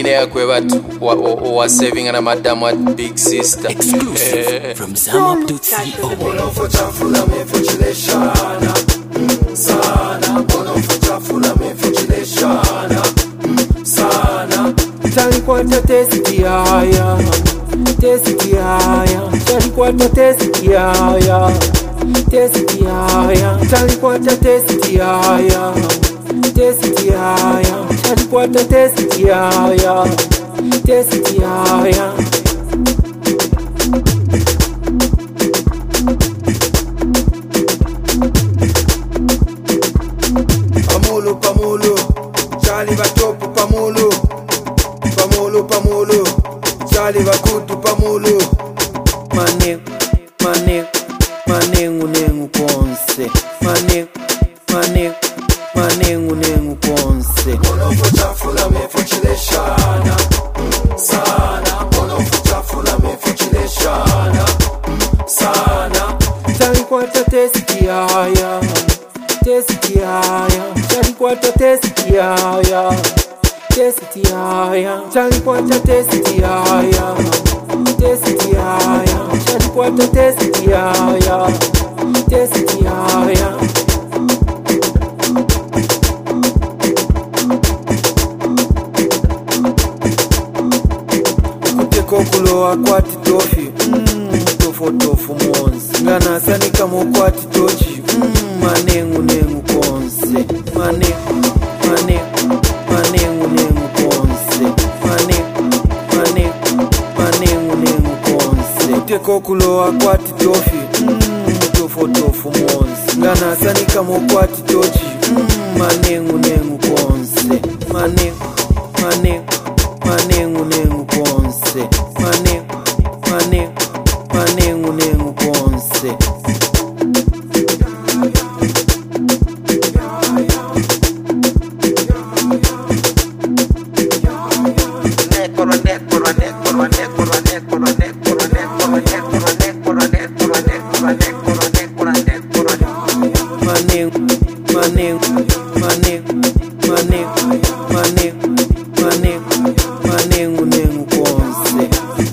Ine kwe batu wa saving and madam at big sister. Exclusive from ZamUp.co. Bono for chafula me for chileshana. Sana. Bono for chafula me for chileshana. Sana. Talikwata testi haya. Testi haya. Talikwata testi haya. Testi haya. Talikwata testi haya. Testi haya. Talikwata testi haya. Testi haya. Pamolo, pamolo. Charlie va topo pamolo. Pamolo, pamolo. Charlie va kutu pamolo. Mane, mane, mane unengu ponse. Mane, mane, mane unengu ponse. Bono for chafula me for chileshana. Sana. Bono for chafula me for chileshana. Sana. Talikwata testi haya. Testi haya. Talikwata testi haya. Testi haya. Talikwata testi haya. Testi haya. Talikwata testi haya. Testi haya. Kuteko akwati tofi. Tofu monzi. Ngana sani kama akwati tochi. Manengu nengu ponse. Manengu nengu ponse. Manengu nengu ponse. Kuteko akwati tofi. Tofu monzi. Ngana sani kama akwati tochi. Manengu nengu ponse. Manengu nengu ponse. Manengu nengu ponse. Manengu nengu ponse.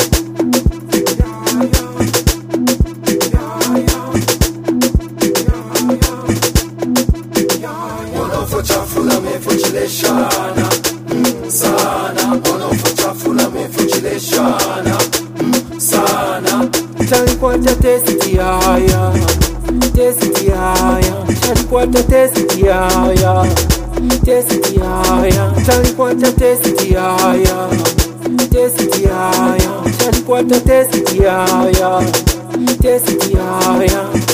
Bono for chafula me for chileshana. Sana. Bono for chafula me for chileshana. Sana. Talikwata testi haya. Testi haya. Talikwata testi haya. Testi haya. Talikwata testi haya. Testi haya. Talikwata testi haya. Testi haya.